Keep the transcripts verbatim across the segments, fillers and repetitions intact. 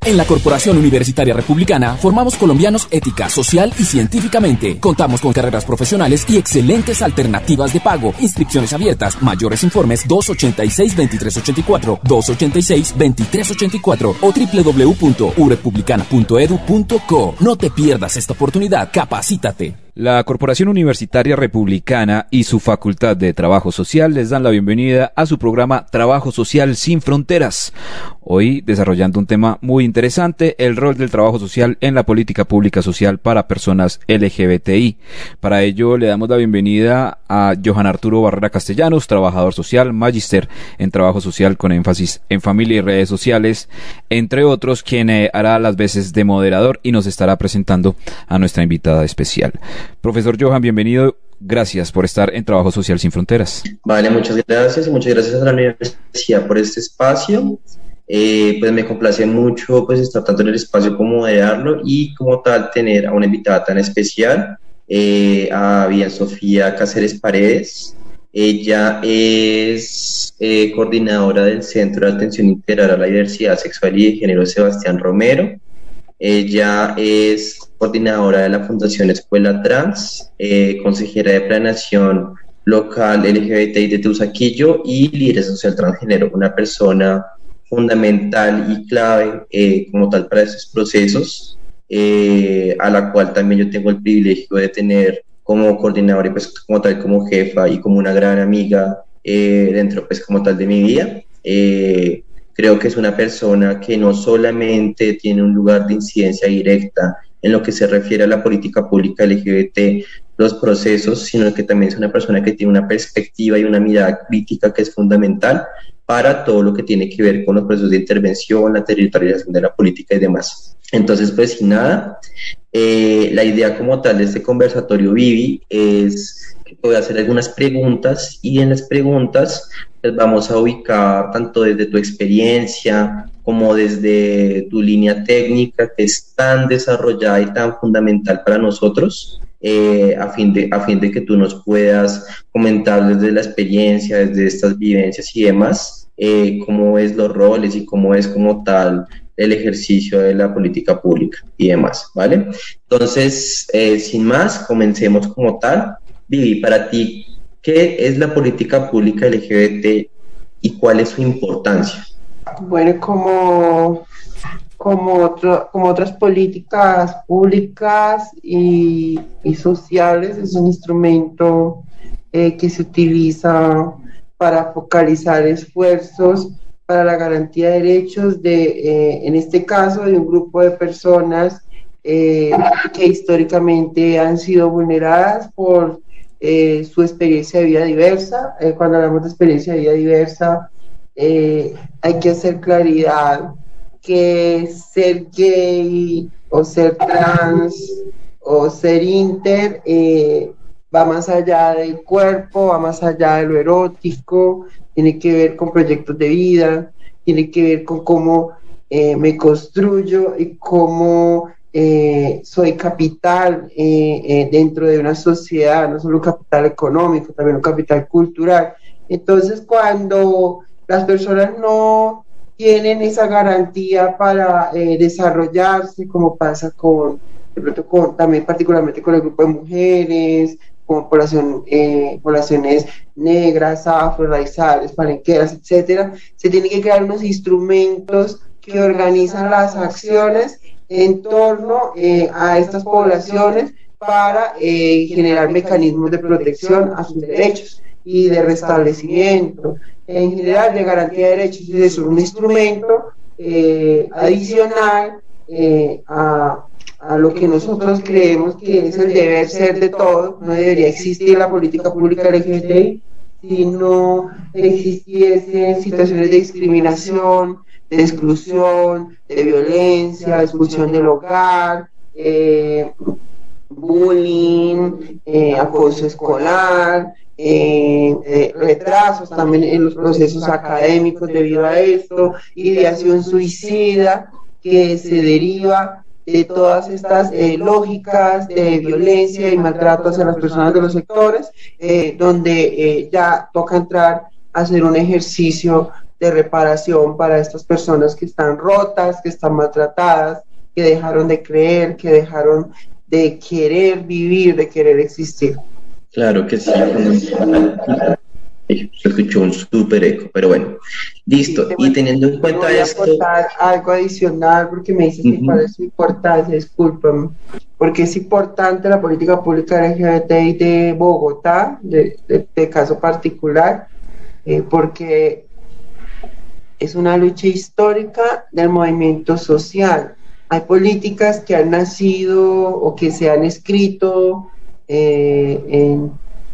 En la Corporación Universitaria Republicana formamos colombianos ética, social y científicamente. Contamos con carreras profesionales y excelentes alternativas de pago. Inscripciones abiertas. Mayores informes dos ochenta y seis, veintitrés ochenta y cuatro, dos ochenta y seis, veintitrés ochenta y cuatro o doble u doble u doble u punto u republicana punto edu punto co. No te pierdas esta oportunidad. Capacítate. La Corporación Universitaria Republicana y su Facultad de Trabajo Social les dan la bienvenida a su programa Trabajo Social Sin Fronteras. Hoy desarrollando un tema muy interesante, el rol del trabajo social en la política pública social para personas L G B T I. Para ello le damos la bienvenida a Johan Arturo Barrera Castellanos, trabajador social, magíster en trabajo social con énfasis en familia y redes sociales, entre otros, quien eh, hará las veces de moderador y nos estará presentando a nuestra invitada especial. Profesor Johan, bienvenido. Gracias por estar en Trabajo Social Sin Fronteras. Vale, muchas gracias y muchas gracias a la universidad por este espacio. Eh, pues me complace mucho pues estar tanto en el espacio como moderarlo y como tal tener a una invitada tan especial, eh, a bien Sofía Cáceres Paredes. Ella es eh, coordinadora del Centro de Atención Integral a la Diversidad Sexual y de Género Sebastián Romero. Ella es coordinadora de la Fundación Escuela Trans, eh, consejera de planeación local L G B T I de Teusaquillo y líder social transgénero, una persona fundamental y clave eh, como tal para estos procesos, eh, a la cual también yo tengo el privilegio de tener como coordinadora y pues como tal como jefa y como una gran amiga eh, dentro pues como tal de mi vida. Eh, Creo que es una persona que no solamente tiene un lugar de incidencia directa en lo que se refiere a la política pública L G B T, los procesos, sino que también es una persona que tiene una perspectiva y una mirada crítica que es fundamental para todo lo que tiene que ver con los procesos de intervención, la territorialización de la política y demás. Entonces, pues sin nada, eh, la idea como tal de este conversatorio Vivi es que voy a hacer algunas preguntas y en las preguntas les vamos a ubicar tanto desde tu experiencia como desde tu línea técnica que es tan desarrollada y tan fundamental para nosotros, eh, a, fin de, a fin de que tú nos puedas comentar desde la experiencia, desde estas vivencias y demás, eh, cómo es los roles y cómo es como tal el ejercicio de la política pública y demás, ¿vale? Entonces, eh, sin más, comencemos como tal. Vivi, para ti, ¿qué es la política pública L G B T y cuál es su importancia? Bueno, como, como, otro, como otras políticas públicas y, y sociales, es un instrumento eh, que se utiliza para focalizar esfuerzos para la garantía de derechos de, eh, en este caso, de un grupo de personas eh, que históricamente han sido vulneradas por eh, su experiencia de vida diversa. Eh, cuando hablamos de experiencia de vida diversa, eh, hay que hacer claridad que ser gay o ser trans o ser inter eh, va más allá del cuerpo, va más allá de lo erótico, tiene que ver con proyectos de vida, tiene que ver con cómo eh, me construyo y cómo eh, soy capital eh, eh, dentro de una sociedad, no solo un capital económico, también un capital cultural. Entonces, cuando las personas no tienen esa garantía para eh, desarrollarse, como pasa con, de pronto con, también particularmente con el grupo de mujeres, con población, eh, poblaciones negras, afro, raizales, palenqueras, etcétera, se tienen que crear unos instrumentos que organizan las acciones en torno eh, a estas poblaciones para eh, generar mecanismos de protección a sus derechos y de restablecimiento, en general de garantía de derechos. Es un instrumento eh, adicional eh, a a lo que nosotros creemos que es el deber ser de todo. No debería existir la política pública L G B T I si no existiesen situaciones de discriminación, de exclusión, de violencia, de expulsión del hogar, eh, bullying, eh, acoso escolar, eh, eh, retrasos también en los procesos académicos debido a esto, ideación suicida que se deriva de todas estas eh, lógicas de violencia y maltrato hacia las personas de los sectores, eh, donde eh, ya toca entrar a hacer un ejercicio de reparación para estas personas que están rotas, que están maltratadas, que dejaron de creer, que dejaron de querer vivir, de querer existir. Claro que sí, se escuchó un súper eco, pero bueno, listo. Sí, y teniendo en cuenta voy a esto... aportar algo adicional porque me dices uh-huh. que cuál es su importancia, discúlpame, porque es importante la política pública L G B T I de Bogotá, de, de, de caso particular, eh, porque es una lucha histórica del movimiento social. Hay políticas que han nacido o que se han escrito eh, en,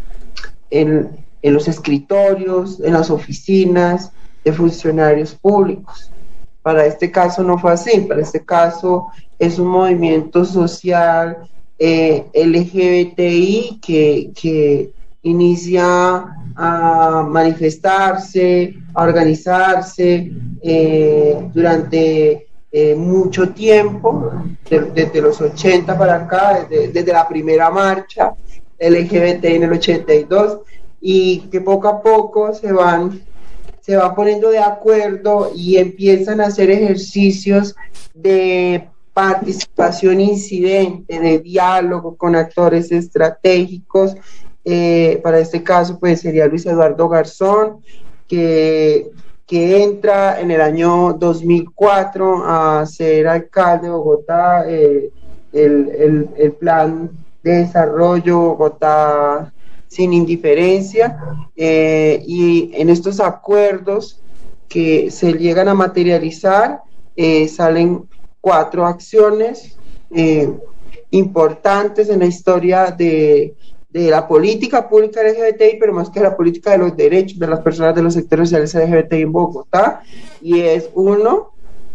en, en los escritorios, en las oficinas de funcionarios públicos. Para este caso no fue así, para este caso es un movimiento social eh, L G B T I que, que inicia a manifestarse, a organizarse eh, durante eh, mucho tiempo, de, desde los ochenta para acá, desde, desde la primera marcha L G B T I en el ochenta y dos, y que poco a poco se van, se van poniendo de acuerdo y empiezan a hacer ejercicios de participación incidente, de diálogo con actores estratégicos. Eh, para este caso pues sería Luis Eduardo Garzón, que, que entra en el año dos mil cuatro a ser alcalde de Bogotá, eh, el, el, el plan de desarrollo Bogotá sin indiferencia, eh, y en estos acuerdos que se llegan a materializar eh, salen cuatro acciones eh, importantes en la historia de de la política pública L G B T I, pero más que la política de los derechos de las personas de los sectores sociales L G B T I en Bogotá, y es uno,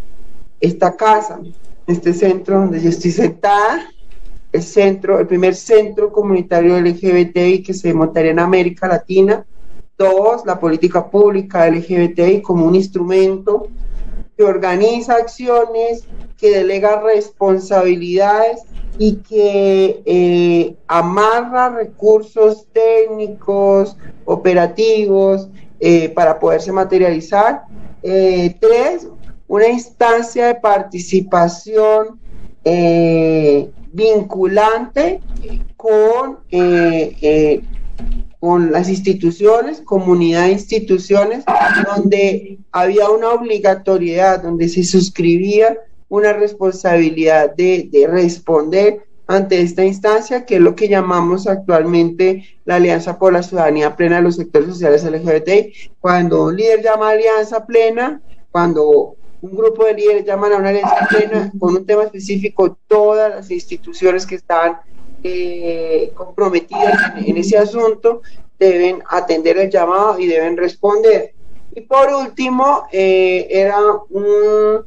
esta casa, este centro donde yo estoy sentada, el centro, el primer centro comunitario L G B T I que se montaría en América Latina. Dos, la política pública L G B T I como un instrumento que organiza acciones, que delega responsabilidades y que eh, amarra recursos técnicos, operativos, eh, para poderse materializar. Eh, tres, una instancia de participación eh, vinculante con, eh, eh, con las instituciones, comunidad de instituciones, donde había una obligatoriedad, donde se suscribía una responsabilidad de, de responder ante esta instancia, que es lo que llamamos actualmente la Alianza por la Ciudadanía Plena de los Sectores Sociales L G B T I. Cuando un líder llama a Alianza Plena, cuando un grupo de líderes llaman a una alianza plena con un tema específico, todas las instituciones que están eh, comprometidas en, en ese asunto deben atender el llamado y deben responder. Y por último, eh, era un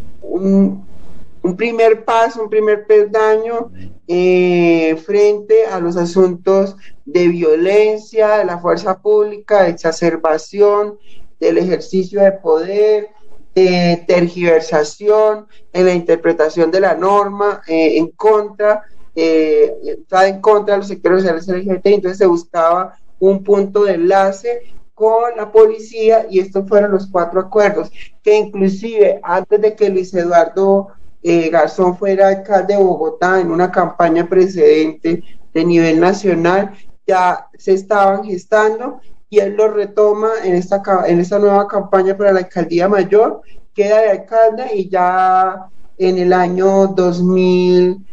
Un, un primer paso, un primer peldaño eh, frente a los asuntos de violencia, de la fuerza pública, de exacerbación, del ejercicio de poder, de tergiversación en la interpretación de la norma eh, en contra, eh, en contra de los sectores sociales L G B T I. Entonces se buscaba un punto de enlace con la policía, y estos fueron los cuatro acuerdos, que inclusive antes de que Luis Eduardo eh, Garzón fuera alcalde de Bogotá, en una campaña precedente de nivel nacional, ya se estaban gestando, y él lo retoma en esta, en esta nueva campaña para la alcaldía mayor, queda de alcalde, y ya en el año dos mil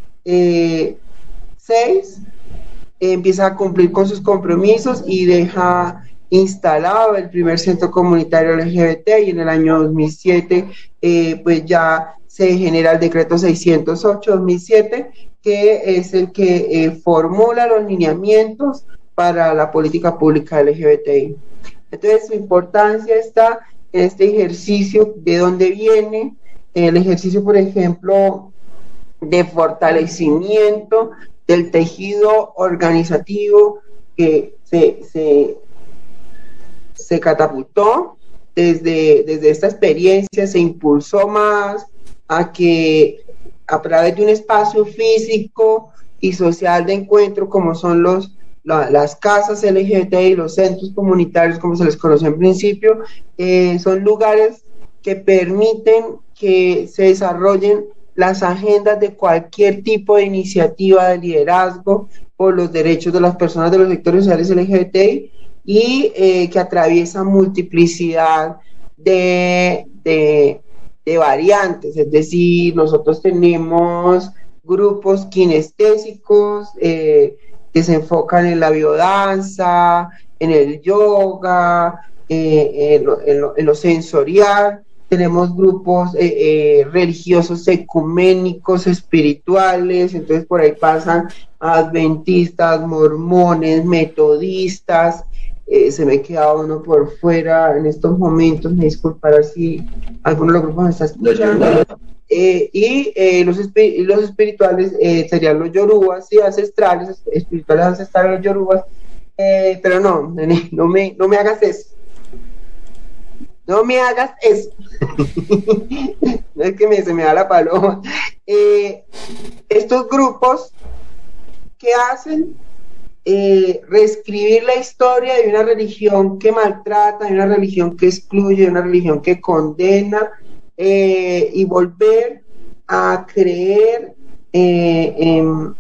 seis eh, empieza a cumplir con sus compromisos y deja instalado el primer centro comunitario L G B T, y en el año dos mil siete eh, pues ya se genera el decreto seiscientos ocho dos mil siete, que es el que eh, formula los lineamientos para la política pública L G B T I. Entonces su importancia está en este ejercicio, de dónde viene el ejercicio, por ejemplo, de fortalecimiento del tejido organizativo que se, se se catapultó desde, desde esta experiencia, se impulsó más a que a través de un espacio físico y social de encuentro, como son los, la, las casas L G B T I, los centros comunitarios, como se les conoce en principio, eh, son lugares que permiten que se desarrollen las agendas de cualquier tipo de iniciativa de liderazgo por los derechos de las personas de los sectores sociales L G B T I y eh, que atraviesa multiplicidad de, de, de variantes, es decir, nosotros tenemos grupos kinestésicos eh, que se enfocan en la biodanza, en el yoga, eh, en, lo, en, lo, en lo sensorial. Tenemos grupos eh, eh, religiosos ecuménicos, espirituales, entonces por ahí pasan adventistas, mormones, metodistas, eh, se me queda uno por fuera en estos momentos, me disculpará si alguno de los grupos me está escuchando. Eh, y eh, los, espi los espirituales eh, serían los yorubas, sí, ancestrales, espirituales ancestrales, los yorubas, eh, pero no, nene, no me, no me hagas eso. No me hagas eso. No es que me, se me da la paloma. Eh, estos grupos, ¿qué hacen? Eh, reescribir la historia de una religión que maltrata, de una religión que excluye, de una religión que condena, eh, y volver a creer eh, en,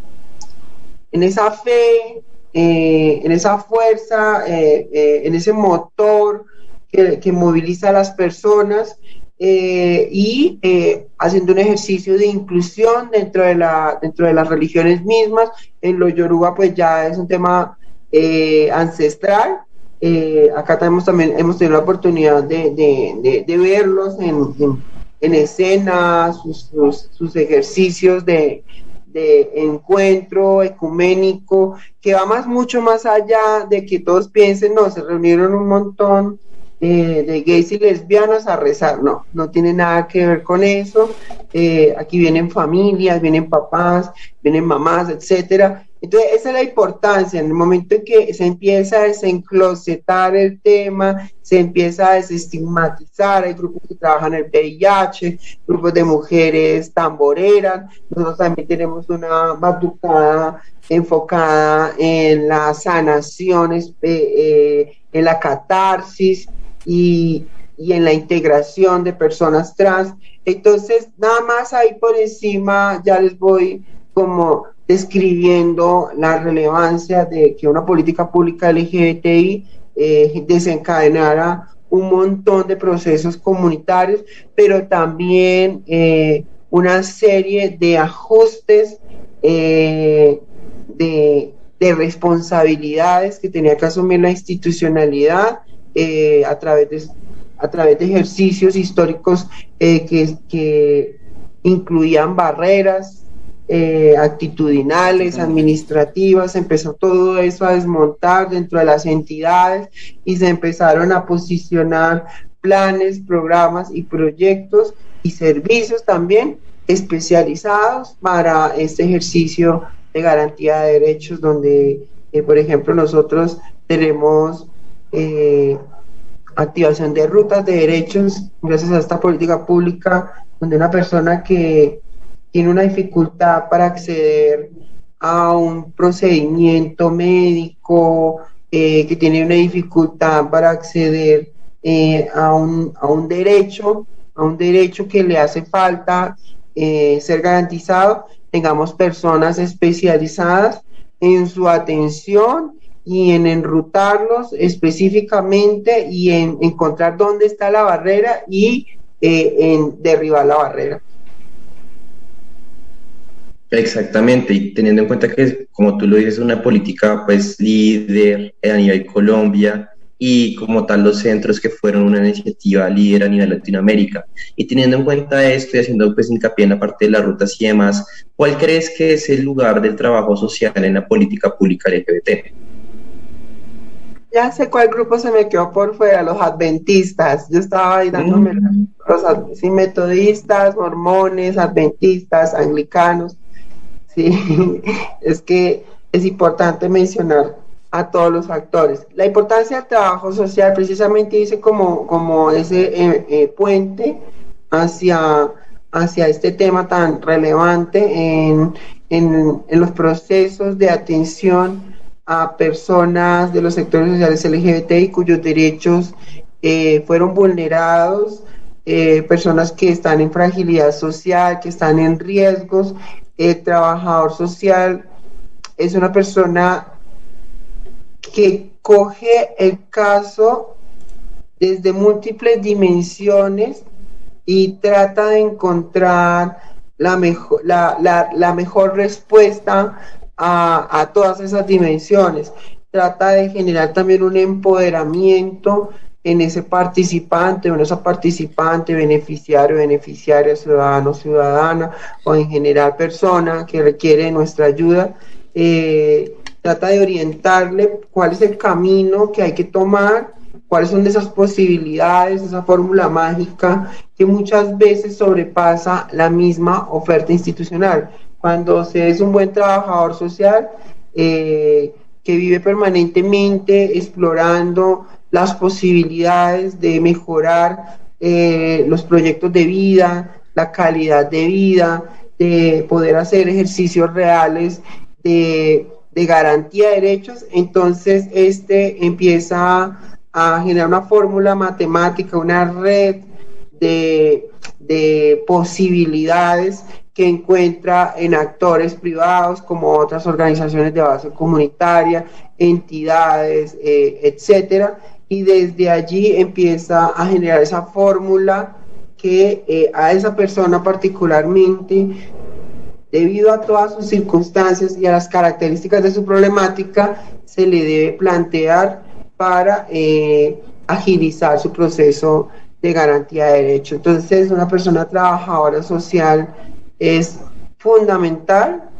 en esa fe, eh, en esa fuerza, eh, eh, en ese motor que, que moviliza a las personas, eh, y eh, haciendo un ejercicio de inclusión dentro de, la, dentro de las religiones mismas. En los yoruba pues ya es un tema eh, ancestral. Eh, acá tenemos también, hemos tenido la oportunidad de, de, de, de verlos en, en, en escena, sus, sus, sus ejercicios de, de encuentro ecuménico, que va más, mucho más allá de que todos piensen, no, se reunieron un montón eh, de gays y lesbianas a rezar. No, no tiene nada que ver con eso. Eh, aquí vienen familias, vienen papás, vienen mamás, etcétera. Entonces, esa es la importancia. En el momento en que se empieza a desenclosetar el tema, se empieza a desestigmatizar, hay grupos que trabajan el V I H, grupos de mujeres tamboreras. Nosotros también tenemos una batucada enfocada en la sanación, eh, eh, en la catarsis y, y en la integración de personas trans. Entonces, nada más ahí por encima ya les voy como describiendo la relevancia de que una política pública L G B T I eh, desencadenara un montón de procesos comunitarios, pero también eh, una serie de ajustes eh, de, de responsabilidades que tenía que asumir la institucionalidad eh, a través de, a través de ejercicios históricos eh, que, que incluían barreras Eh, actitudinales, administrativas. Empezó todo eso a desmontar dentro de las entidades y se empezaron a posicionar planes, programas y proyectos y servicios también especializados para este ejercicio de garantía de derechos, donde eh, por ejemplo nosotros tenemos eh, activación de rutas de derechos gracias a esta política pública, donde una persona que tiene una dificultad para acceder a un procedimiento médico, eh, que tiene una dificultad para acceder eh, a, un, a un derecho, a un derecho que le hace falta eh, ser garantizado, tengamos personas especializadas en su atención y en enrutarlos específicamente y en encontrar dónde está la barrera y eh, en derribar la barrera. Exactamente, y teniendo en cuenta que, como tú lo dices, una política pues líder a nivel Colombia y como tal los centros que fueron una iniciativa líder a nivel Latinoamérica, y teniendo en cuenta esto y haciendo pues hincapié en la parte de las rutas y demás, ¿cuál crees que es el lugar del trabajo social en la política pública L G B T? Ya sé cuál grupo se me quedó por fuera, los adventistas. Yo estaba ahí dándome mm. los sí, metodistas, mormones, adventistas, anglicanos. Sí, es que es importante mencionar a todos los actores. La importancia del trabajo social precisamente dice como, como ese eh, eh, puente hacia, hacia este tema tan relevante en, en, en los procesos de atención a personas de los sectores sociales L G B T I cuyos derechos eh, fueron vulnerados, eh, personas que están en fragilidad social, que están en riesgos. El trabajador social es una persona que coge el caso desde múltiples dimensiones y trata de encontrar la mejor, la, la, la mejor respuesta a, a todas esas dimensiones. Trata de generar también un empoderamiento en ese participante, en esa participante, beneficiario, beneficiaria, ciudadano, ciudadana, o en general persona que requiere nuestra ayuda. Eh, trata de orientarle cuál es el camino que hay que tomar, cuáles son esas posibilidades, esa fórmula mágica que muchas veces sobrepasa la misma oferta institucional. Cuando se es un buen trabajador social eh, que vive permanentemente explorando las posibilidades de mejorar eh, los proyectos de vida, la calidad de vida, de poder hacer ejercicios reales de, de garantía de derechos, entonces este empieza a generar una fórmula matemática, una red de, de posibilidades que encuentra en actores privados como otras organizaciones de base comunitaria, entidades, eh, etcétera, y desde allí empieza a generar esa fórmula que eh, a esa persona particularmente, debido a todas sus circunstancias y a las características de su problemática, se le debe plantear para eh, agilizar su proceso de garantía de derecho. Entonces, una persona trabajadora social es fundamental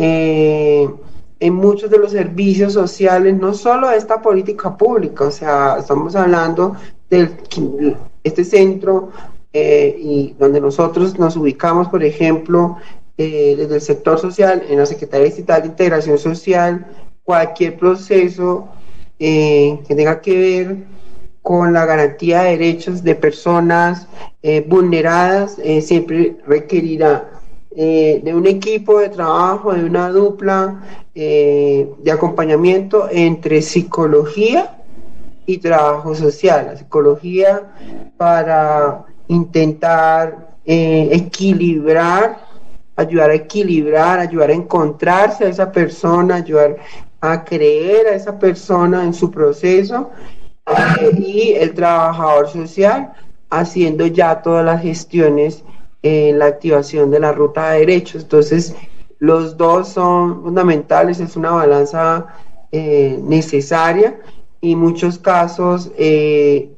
eh, en muchos de los servicios sociales, no solo de esta política pública, o sea, estamos hablando de este centro eh, y donde nosotros nos ubicamos, por ejemplo, eh, desde el sector social, en la Secretaría Distrital de Integración Social, cualquier proceso eh, que tenga que ver con la garantía de derechos de personas eh, vulneradas, eh, siempre requerirá eh, de un equipo de trabajo, de una dupla eh, de acompañamiento entre psicología y trabajo social. La psicología para intentar eh, equilibrar, ayudar a equilibrar, ayudar a encontrarse a esa persona, ayudar a creer a esa persona en su proceso, eh, y el trabajador social haciendo ya todas las gestiones en eh, la activación de la ruta de derechos. Entonces, los dos son fundamentales, es una balanza eh, necesaria, y en muchos casos eh,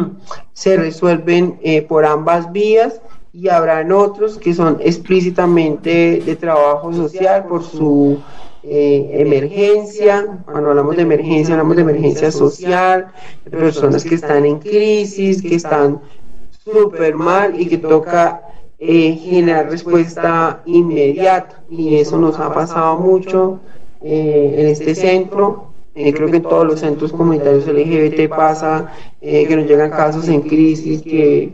se resuelven eh, por ambas vías, y habrán otros que son explícitamente de trabajo social por su eh, emergencia. Cuando hablamos de emergencia, hablamos de emergencia social, de personas que están en crisis, que están súper mal y que toca eh, generar respuesta inmediata, y eso nos ha pasado mucho eh, en este centro. Eh, creo que en todos los centros comunitarios L G B T pasa eh, que nos llegan casos en crisis, que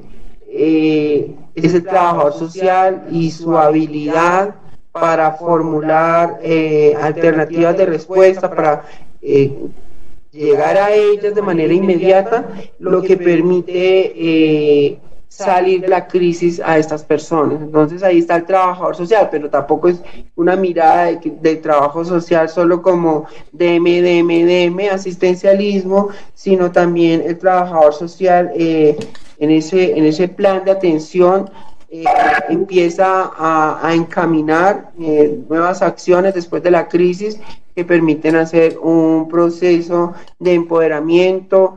eh, es el trabajador social y su habilidad para formular eh, alternativas de respuesta, para eh, llegar a ellas de manera inmediata, lo que permite eh, salir de la crisis a estas personas. Entonces ahí está el trabajador social, pero tampoco es una mirada de, de trabajo social solo como D M, D M, D M, asistencialismo, sino también el trabajador social eh, en ese, en ese plan de atención eh, empieza a, a encaminar eh, nuevas acciones después de la crisis que permiten hacer un proceso de empoderamiento,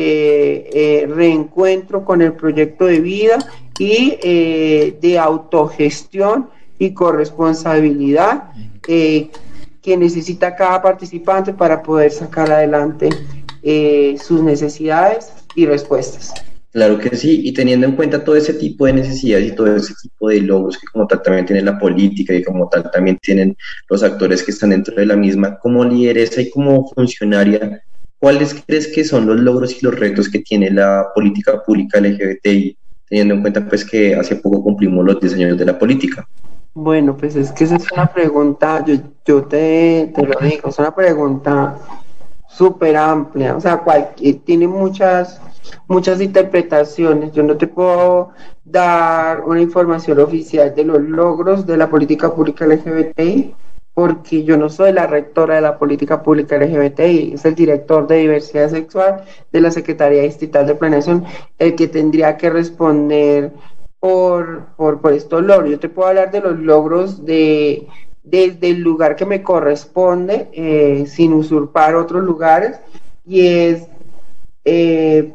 de eh, reencuentro con el proyecto de vida y eh, de autogestión y corresponsabilidad eh, que necesita cada participante para poder sacar adelante eh, sus necesidades y respuestas. Claro que sí, y teniendo en cuenta todo ese tipo de necesidades y todo ese tipo de logros que como tal también tiene la política y como tal también tienen los actores que están dentro de la misma, como lideresa y como funcionaria, ¿cuáles crees que son los logros y los retos que tiene la política pública L G B T I, teniendo en cuenta pues que hace poco cumplimos los diez años de la política? Bueno, pues es que esa es una pregunta, yo, yo te, te lo digo, es una pregunta súper amplia, o sea, cualquier, tiene muchas, muchas interpretaciones. Yo no te puedo dar una información oficial de los logros de la política pública L G B T I, porque yo no soy la rectora de la política pública L G B T I, es el director de diversidad sexual de la Secretaría Distrital de Planeación el que tendría que responder por, por, por estos logros. Yo te puedo hablar de los logros de desde el lugar que me corresponde, eh, sin usurpar otros lugares, y es, eh,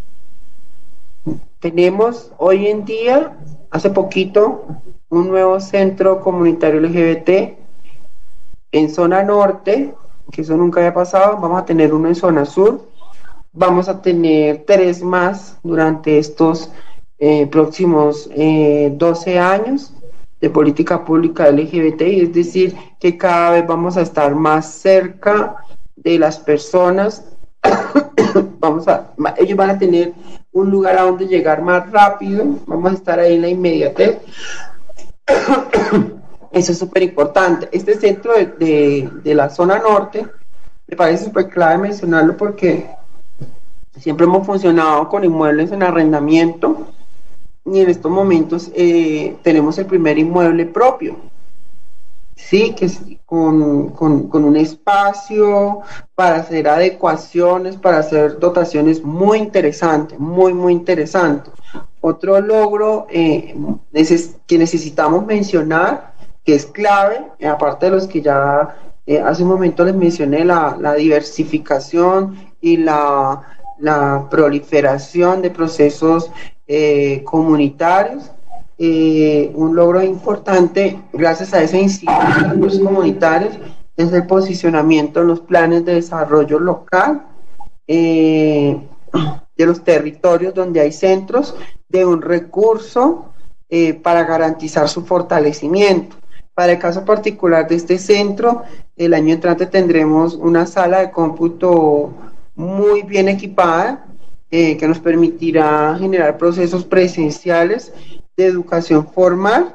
tenemos hoy en día, hace poquito, un nuevo centro comunitario L G B T en zona norte, que eso nunca había pasado. Vamos a tener uno en zona sur, vamos a tener tres más durante estos eh, próximos eh, doce años de política pública L G B T I, es decir, que cada vez vamos a estar más cerca de las personas. Vamos a, ellos van a tener un lugar a donde llegar más rápido, vamos a estar ahí en la inmediatez. Eso es súper importante. Este centro de, de, de la zona norte me parece súper clave mencionarlo, porque siempre hemos funcionado con inmuebles en arrendamiento, y en estos momentos eh, tenemos el primer inmueble propio, sí, que es con, con, con un espacio para hacer adecuaciones, para hacer dotaciones muy interesantes, muy, muy interesantes. Otro logro eh, neces que necesitamos mencionar, que es clave, eh, aparte de los que ya eh, hace un momento les mencioné, la, la diversificación y la, la proliferación de procesos Eh, comunitarios. Eh, un logro importante gracias a ese instituto de los comunitarios es el posicionamiento en los planes de desarrollo local eh, de los territorios donde hay centros de un recurso eh, para garantizar su fortalecimiento. Para el caso particular de este centro, el año entrante tendremos una sala de cómputo muy bien equipada, Eh, que nos permitirá generar procesos presenciales de educación formal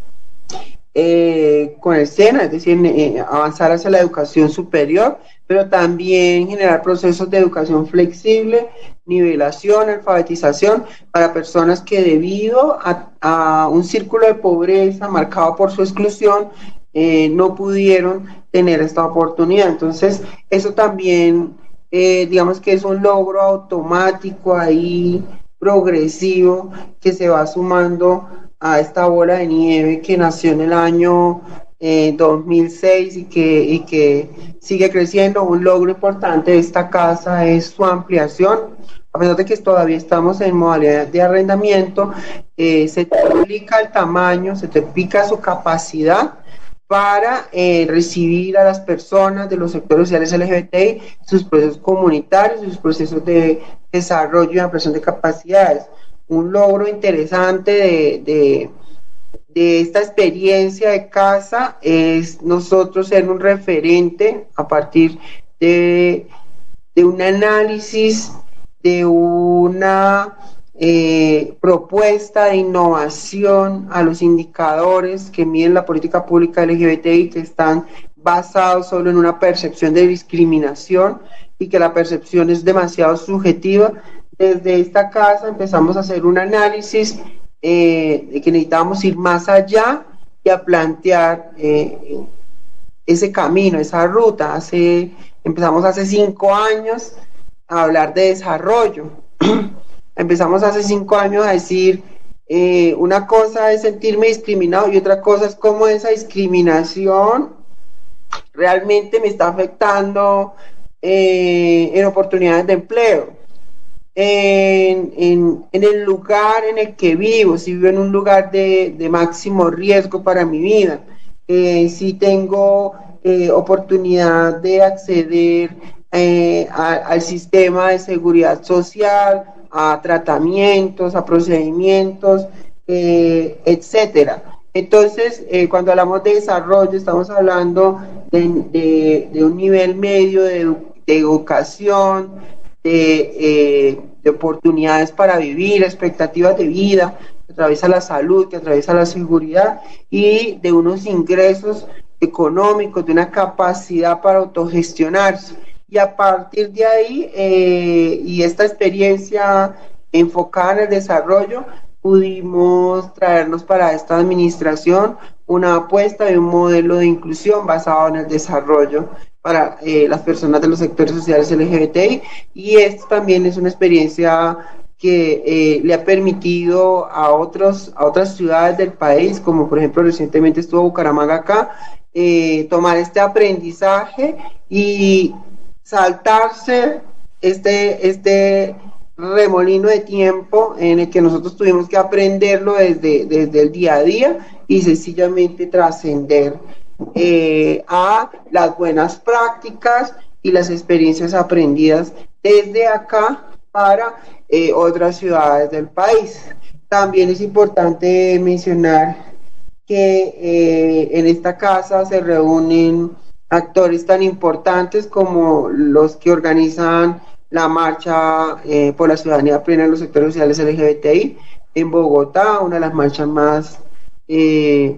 eh, con el SENA, es decir, eh, avanzar hacia la educación superior, pero también generar procesos de educación flexible, nivelación, alfabetización para personas que debido a, a un círculo de pobreza marcado por su exclusión eh, no pudieron tener esta oportunidad. Entonces, eso también Eh, digamos que es un logro automático ahí, progresivo, que se va sumando a esta bola de nieve que nació en el año eh, dos mil seis y que, y que sigue creciendo. Un logro importante de esta casa es su ampliación. A pesar de que todavía estamos en modalidad de arrendamiento, eh, se triplica el tamaño, se triplica su capacidad para eh, recibir a las personas de los sectores sociales L G B T I, sus procesos comunitarios, sus procesos de desarrollo y ampliación de capacidades. Un logro interesante de, de, de esta experiencia de casa es nosotros ser un referente a partir de, de un análisis, de una Eh, propuesta de innovación a los indicadores que miden la política pública L G B T I, que están basados solo en una percepción de discriminación y que la percepción es demasiado subjetiva. Desde esta casa empezamos a hacer un análisis eh, de que necesitábamos ir más allá y a plantear eh, ese camino, esa ruta. Hace, empezamos hace cinco años a hablar de desarrollo. Empezamos hace cinco años a decir, eh, una cosa es sentirme discriminado y otra cosa es cómo esa discriminación realmente me está afectando eh, en oportunidades de empleo, en, en, en el lugar en el que vivo, si vivo en un lugar de, de máximo riesgo para mi vida, eh, si tengo eh, oportunidad de acceder eh, a, al sistema de seguridad social, a tratamientos, a procedimientos, eh, etcétera. Entonces, eh, cuando hablamos de desarrollo, estamos hablando de, de, de un nivel medio de, de educación, de, eh, de oportunidades para vivir, expectativas de vida. que atraviesa la salud, que atraviesa la seguridad y de unos ingresos económicos, de una capacidad para autogestionarse. Y a partir de ahí, eh, y esta experiencia enfocada en el desarrollo, pudimos traernos para esta administración una apuesta de un modelo de inclusión basado en el desarrollo para eh, las personas de los sectores sociales L G B T I, y esto también es una experiencia que eh, le ha permitido a, otros, a otras ciudades del país, como por ejemplo recientemente estuvo Bucaramanga acá, eh, tomar este aprendizaje y saltarse este, este remolino de tiempo en el que nosotros tuvimos que aprenderlo desde, desde el día a día y sencillamente trascender eh, a las buenas prácticas y las experiencias aprendidas desde acá para eh, otras ciudades del país. También es importante mencionar que eh, en esta casa se reúnen actores tan importantes como los que organizan la marcha eh, por la ciudadanía plena en los sectores sociales L G B T I en Bogotá, una de las marchas más eh,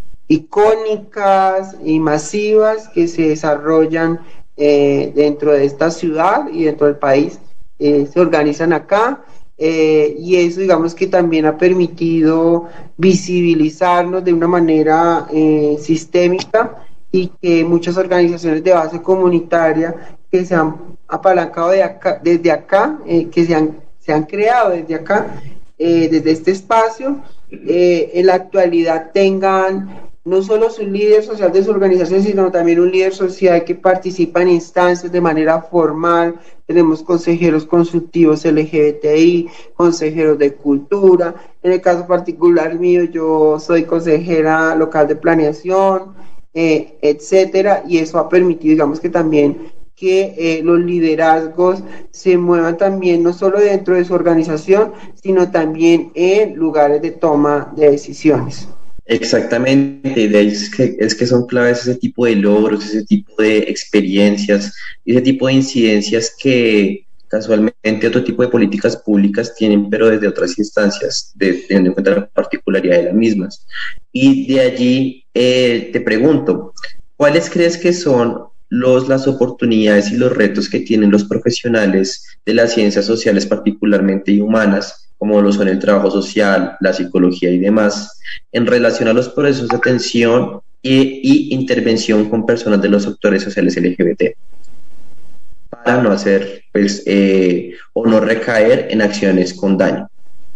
icónicas y masivas que se desarrollan eh, dentro de esta ciudad y dentro del país, eh, se organizan acá. Eh, y eso digamos que también ha permitido visibilizarnos de una manera eh, sistémica, y que muchas organizaciones de base comunitaria que se han apalancado de acá, desde acá, eh, que se han, se han creado desde acá, eh, desde este espacio, eh, en la actualidad tengan no solo su líder social de su organización, sino también un líder social que participa en instancias de manera formal. Tenemos consejeros consultivos L G B T I, consejeros de cultura. En el caso particular mío, yo soy consejera local de planeación, eh, etcétera, y eso ha permitido, digamos que también, que eh, los liderazgos se muevan también no solo dentro de su organización, sino también en lugares de toma de decisiones. Exactamente, de ahí es que, es que son claves ese tipo de logros, ese tipo de experiencias, ese tipo de incidencias que casualmente otro tipo de políticas públicas tienen, pero desde otras instancias, de, teniendo en cuenta la particularidad de las mismas. Y de allí eh, te pregunto, ¿cuáles crees que son los, las oportunidades y los retos que tienen los profesionales de las ciencias sociales, particularmente humanas, como lo son el trabajo social, la psicología y demás, en relación a los procesos de atención y, y intervención con personas de los sectores sociales L G B T, para no hacer, pues, eh, o no recaer en acciones con daño?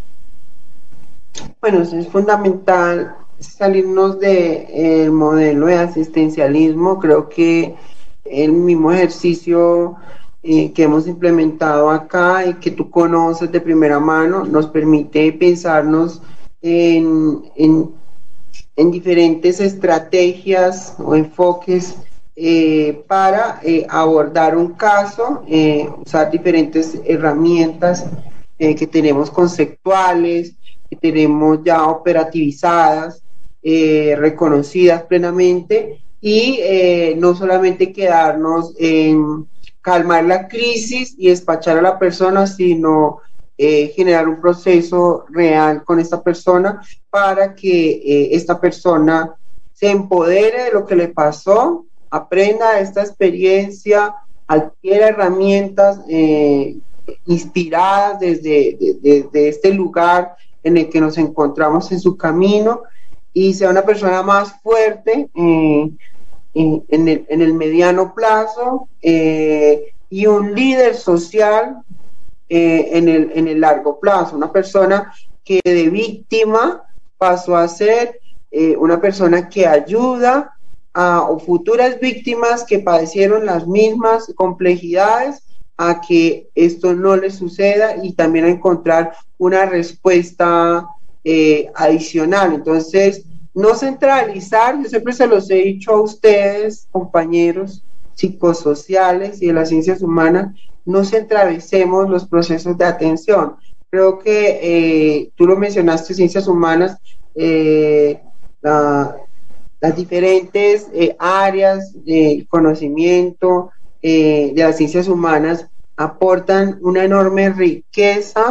Bueno, es fundamental salirnos del modelo de asistencialismo. Creo que el mismo ejercicio Eh, que hemos implementado acá y que tú conoces de primera mano nos permite pensarnos en, en, en diferentes estrategias o enfoques eh, para eh, abordar un caso, eh, usar diferentes herramientas eh, que tenemos conceptuales, que tenemos ya operativizadas, eh, reconocidas plenamente, y eh, no solamente quedarnos en calmar la crisis y despachar a la persona, sino eh, generar un proceso real con esta persona para que eh, esta persona se empodere de lo que le pasó, aprenda de esta experiencia, adquiera herramientas eh, inspiradas desde de, de, de este lugar en el que nos encontramos en su camino, y sea una persona más fuerte eh, En, en, el, en el mediano plazo, eh, y un líder social eh, en, el, en el largo plazo, una persona que de víctima pasó a ser eh, una persona que ayuda a o futuras víctimas que padecieron las mismas complejidades a que esto no les suceda, y también a encontrar una respuesta eh, adicional. Entonces, no centralizar, yo siempre se los he dicho a ustedes, compañeros psicosociales y de las ciencias humanas, no centralicemos los procesos de atención. Creo que eh, tú lo mencionaste, ciencias humanas, eh, la, las diferentes eh, áreas de conocimiento eh, de las ciencias humanas aportan una enorme riqueza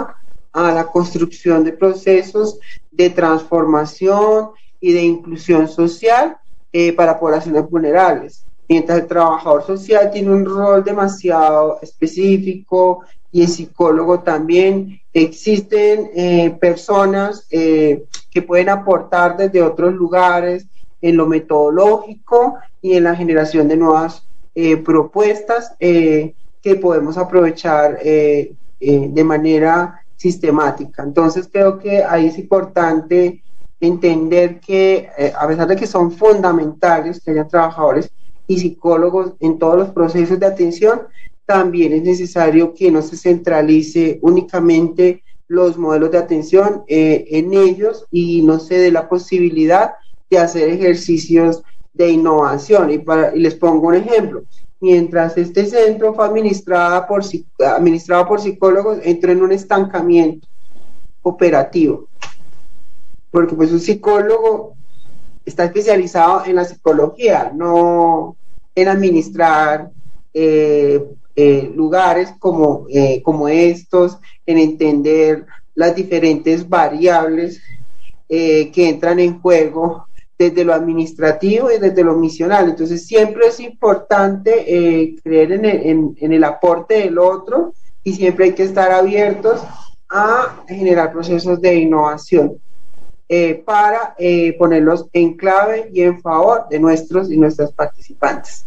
a la construcción de procesos de transformación y de inclusión social eh, para poblaciones vulnerables. Mientras el trabajador social tiene un rol demasiado específico y el psicólogo también, existen eh, personas eh, que pueden aportar desde otros lugares en lo metodológico y en la generación de nuevas eh, propuestas eh, que podemos aprovechar eh, eh, de manera sistemática. Entonces creo que ahí es importante entender que eh, a pesar de que son fundamentales que haya trabajadores y psicólogos en todos los procesos de atención, también es necesario que no se centralice únicamente los modelos de atención eh, en ellos y no se dé la posibilidad de hacer ejercicios de innovación. Y, para, y les pongo un ejemplo. Mientras este centro fue administrado por, administrado por psicólogos, entró en un estancamiento operativo. Porque pues un psicólogo está especializado en la psicología, no en administrar eh, eh, lugares como, eh, como estos, en entender las diferentes variables eh, que entran en juego desde lo administrativo y desde lo misional. Entonces siempre es importante eh, creer en el, en, en el aporte del otro y siempre hay que estar abiertos a generar procesos de innovación eh, para eh, ponerlos en clave y en favor de nuestros y nuestras participantes.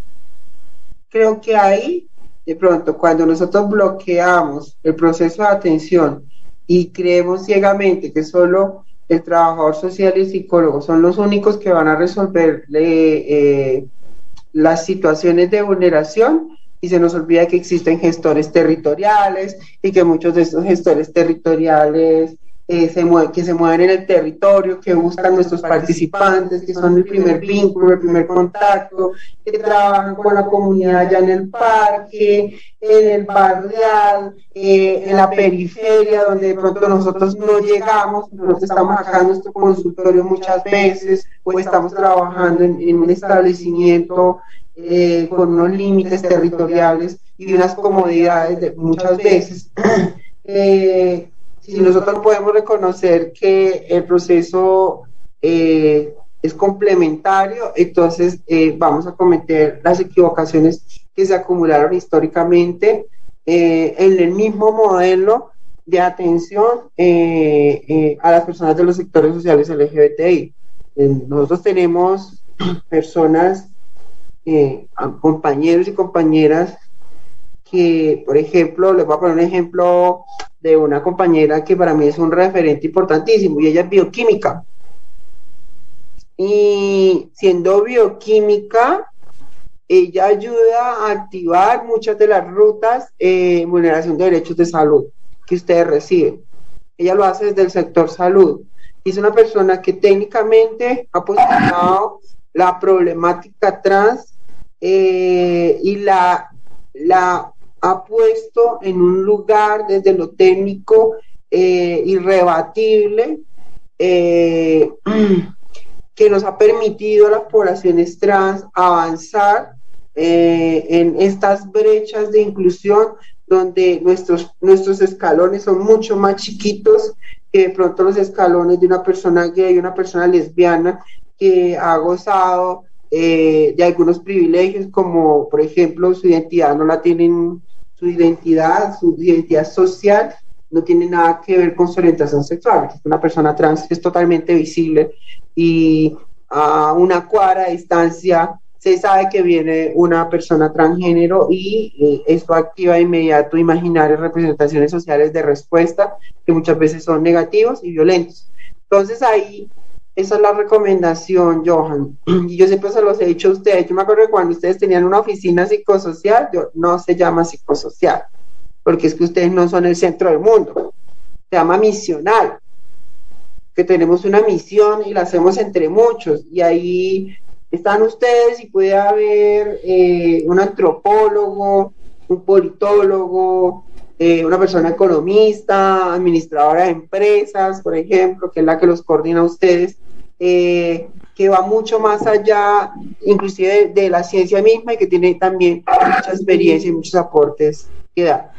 Creo que ahí, de pronto, cuando nosotros bloqueamos el proceso de atención y creemos ciegamente que solo el trabajador social y el psicólogo son los únicos que van a resolver eh, las situaciones de vulneración, y se nos olvida que existen gestores territoriales y que muchos de estos gestores territoriales eh, se mueven, que se mueven en el territorio, que buscan nuestros participantes, que son el primer vínculo, el primer contacto, que trabajan con la comunidad ya en el parque, en el barrial, eh, en la periferia, donde de pronto nosotros no llegamos. Nosotros estamos acá en nuestro consultorio muchas veces, o estamos trabajando en, en un establecimiento eh, con unos límites territoriales y de unas comodidades de, muchas veces. eh, si nosotros podemos reconocer que el proceso eh, es complementario, entonces eh, vamos a cometer las equivocaciones que se acumularon históricamente eh, en el mismo modelo de atención eh, eh, a las personas de los sectores sociales L G B T I. Eh, nosotros tenemos personas, eh, compañeros y compañeras que, por ejemplo, les voy a poner un ejemplo de una compañera que para mí es un referente importantísimo, y ella es bioquímica. Y siendo bioquímica, ella ayuda a activar muchas de las rutas en eh, vulneración de derechos de salud que ustedes reciben. Ella lo hace desde el sector salud. Y es una persona que técnicamente ha posicionado la problemática trans eh, y la, la ha puesto en un lugar desde lo técnico eh, irrebatible eh, que nos ha permitido a las poblaciones trans avanzar eh, en estas brechas de inclusión donde nuestros, nuestros escalones son mucho más chiquitos que de pronto los escalones de una persona gay, una persona lesbiana que ha gozado eh, de algunos privilegios, como por ejemplo su identidad no la tienen, su identidad, su identidad social no tiene nada que ver con su orientación sexual. Una persona trans es totalmente visible y a una cuadra de distancia se sabe que viene una persona transgénero y eh, esto activa de inmediato imaginarios, representaciones sociales de respuesta que muchas veces son negativos y violentos. Entonces ahí, esa es la recomendación, Johan, y yo siempre se los he dicho a ustedes. Yo me acuerdo que cuando ustedes tenían una oficina psicosocial, yo, no se llama psicosocial, porque es que ustedes no son el centro del mundo, se llama misional, que tenemos una misión y la hacemos entre muchos, y ahí están ustedes y puede haber eh, un antropólogo, un politólogo, eh, una persona economista, administradora de empresas, por ejemplo, que es la que los coordina a ustedes, eh, que va mucho más allá, inclusive de, de la ciencia misma, y que tiene también mucha experiencia y muchos aportes que dar.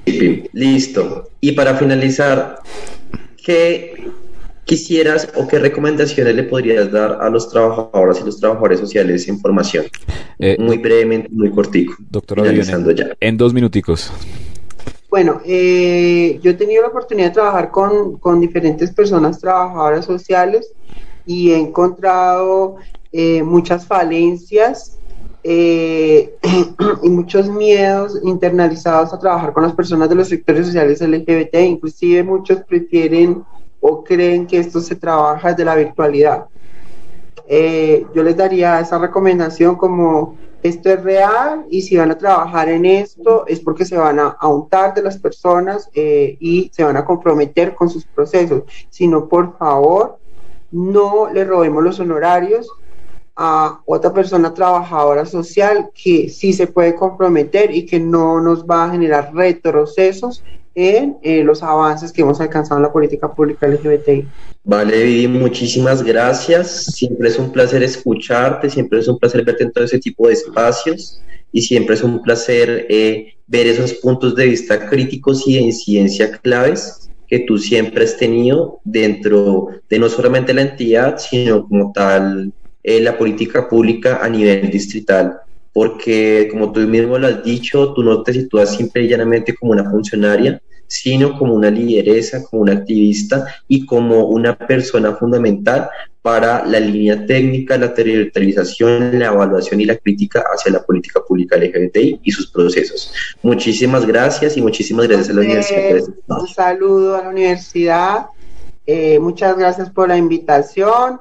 Listo. Y para finalizar, ¿qué quisieras o qué recomendaciones le podrías dar a los trabajadores y los trabajadores sociales en formación? Eh, muy brevemente, muy cortico. Doctora Viviane, ya. En dos minuticos. Bueno, eh, yo he tenido la oportunidad de trabajar con, con diferentes personas trabajadoras sociales y he encontrado eh, muchas falencias eh, y muchos miedos internalizados a trabajar con las personas de los sectores sociales L G B T. Inclusive muchos prefieren o creen que esto se trabaja desde la virtualidad. Eh, yo les daría esa recomendación como esto es real y si van a trabajar en esto es porque se van a, a untar de las personas eh, y se van a comprometer con sus procesos. Si no, por favor, no le robemos los honorarios a otra persona trabajadora social que sí se puede comprometer y que no nos va a generar retrocesos en eh, los avances que hemos alcanzado en la política pública L G B T I. Vale, Vivi, muchísimas gracias. Siempre es un placer escucharte, siempre es un placer verte en todo ese tipo de espacios y siempre es un placer eh, ver esos puntos de vista críticos y de incidencia claves que tú siempre has tenido dentro de no solamente la entidad, sino como tal eh, la política pública a nivel distrital. Porque, como tú mismo lo has dicho, tú no te sitúas simple y llanamente como una funcionaria, sino como una lideresa, como una activista y como una persona fundamental para la línea técnica, la territorialización, la evaluación y la crítica hacia la política pública L G B T I y sus procesos. Muchísimas gracias y muchísimas gracias a la universidad. Eh, un saludo a la universidad, eh, muchas gracias por la invitación.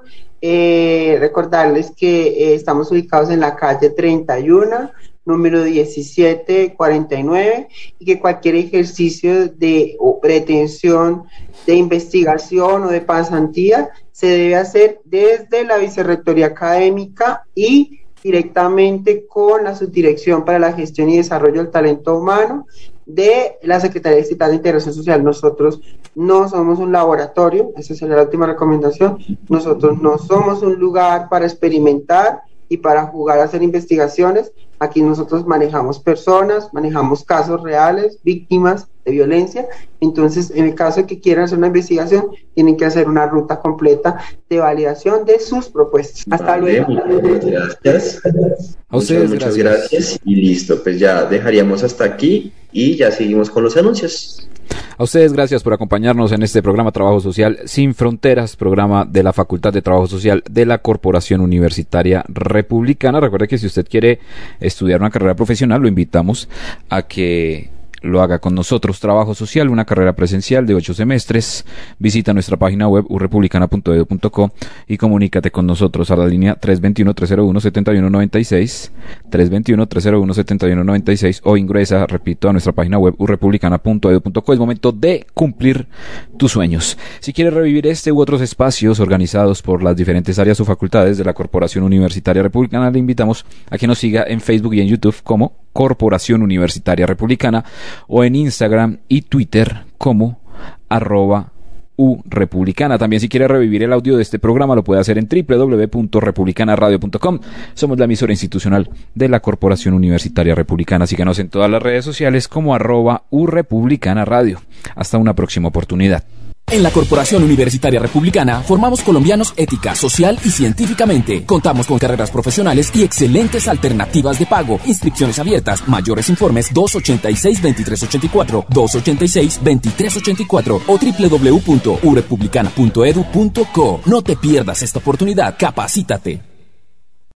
Eh, recordarles que eh, estamos ubicados en la calle treinta y uno, número diecisiete cuarenta y nueve, y que cualquier ejercicio de o pretensión de investigación o de pasantía se debe hacer desde la Vicerrectoría Académica y directamente con la Subdirección para la Gestión y Desarrollo del Talento Humano de la Secretaría Distrital de Integración Social. Nosotros no somos un laboratorio, esa sería la última recomendación. Nosotros no somos un lugar para experimentar y para jugar a hacer investigaciones. Aquí nosotros manejamos personas, manejamos casos reales, víctimas de violencia. Entonces, en el caso de que quieran hacer una investigación, tienen que hacer una ruta completa de validación de sus propuestas. Hasta vale, luego. Muchas gracias. A ustedes, muchas, muchas gracias. gracias. Y listo, pues ya dejaríamos hasta aquí y ya seguimos con los anuncios. A ustedes gracias por acompañarnos en este programa Trabajo Social Sin Fronteras, programa de la Facultad de Trabajo Social de la Corporación Universitaria Republicana. Recuerde que si usted quiere estudiar una carrera profesional, lo invitamos a que lo haga con nosotros. Trabajo Social, una carrera presencial de ocho semestres. Visita nuestra página web u republicana punto edu punto co y comunícate con nosotros a la línea tres dos uno, tres cero uno, siete uno nueve seis, tres dos uno, tres cero uno, siete uno nueve seis, o ingresa, repito, a nuestra página web u republicana punto edu punto co. Es momento de cumplir tus sueños. Si quieres revivir este u otros espacios organizados por las diferentes áreas o facultades de la Corporación Universitaria Republicana, le invitamos a que nos siga en Facebook y en YouTube como Corporación Universitaria Republicana, o en Instagram y Twitter como arroba urepublicana. También, si quiere revivir el audio de este programa, lo puede hacer en doble u doble u doble u punto republicana radio punto com. Somos la emisora institucional de la Corporación Universitaria Republicana. Síganos en todas las redes sociales como arroba urepublicana radio. Hasta una próxima oportunidad. En la Corporación Universitaria Republicana formamos colombianos ética, social y científicamente. Contamos con carreras profesionales y excelentes alternativas de pago. Inscripciones abiertas. Mayores informes dos ochenta y seis, veintitrés ochenta y cuatro, dos ochenta y seis, veintitrés ochenta y cuatro o doble u doble u doble u punto urepublicana punto edu punto co. No te pierdas esta oportunidad. Capacítate.